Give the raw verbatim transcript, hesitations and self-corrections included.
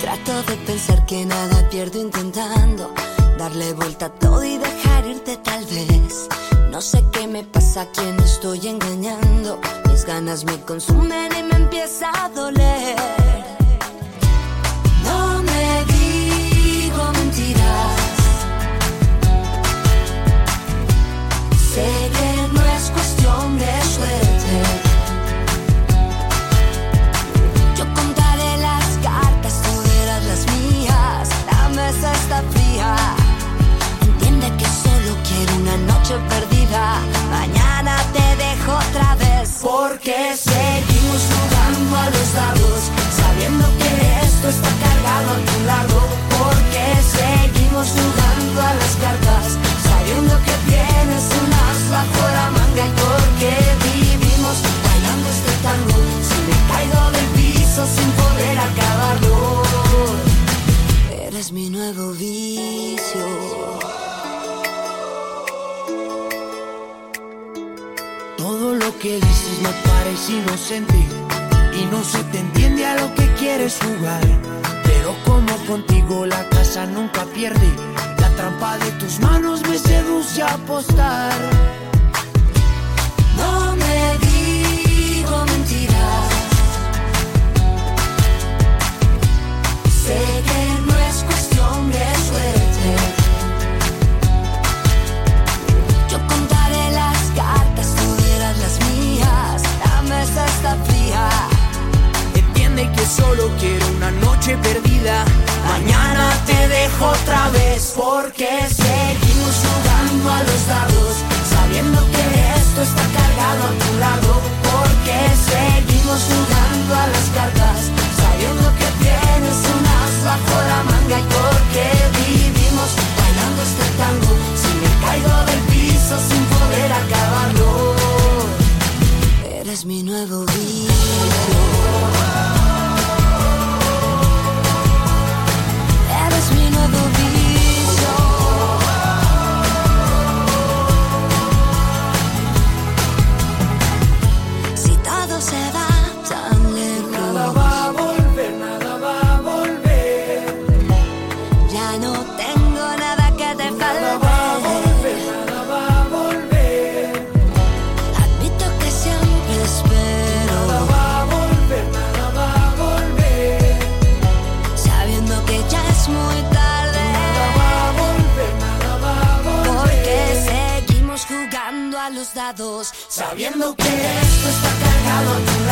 Trato de pensar que nada pierdo intentando darle vuelta a todo y dejar irte tal vez. No sé qué me pasa, a quién estoy engañando. Mis ganas me consumen y me empieza a doler. No me digo mentiras. Sé que no es cuestión de suerte. Yo contaré las cartas, tú verás las mías. La mesa está fría. Entiende que solo quiero una noche perdida. Mañana te dejo otra vez. Porque seguimos jugando a los dados, sabiendo que esto está cargado a tu lado. Porque seguimos jugando a las cartas, sabiendo que tienes un as bajo la manga. Y porque vivimos bailando este tango, si me caigo del piso sin poder acabarlo. Eres mi nuevo vicio. Todo lo que dices me parece inocente y no se te entiende a lo que quieres jugar. Pero como contigo la casa nunca pierde, la trampa de tus manos me seduce a apostar. No me digo mentiras. Sé que no es cuestión de suerte. Yo contaré las cartas, tú verás las mías. La mesa está fría. Entiende que solo quiero una noche perdida. Mañana te dejo otra vez. Porque seguimos jugando a los dados, sabiendo que esto está cargado a tu lado. Porque seguimos jugando a las cartas, sabiendo que tienes un as bajo la manga. Y porque vivimos bailando este tango, si me caigo del piso sin poder acabarlo. Eres mi nuevo vicio. Eres mi nuevo vicio. Si todo se va tan lejos, Nada va a volver, nada va a volver. ya no tengo nada que te Nada va a falte. volver, nada va a volver. Admito que siempre espero, Nada va a volver, nada va a volver. sabiendo que ya es muy tarde. Nada va a volver, nada va a volver. Porque seguimos jugando a los dados, Sabiendo que esto está cargado a tu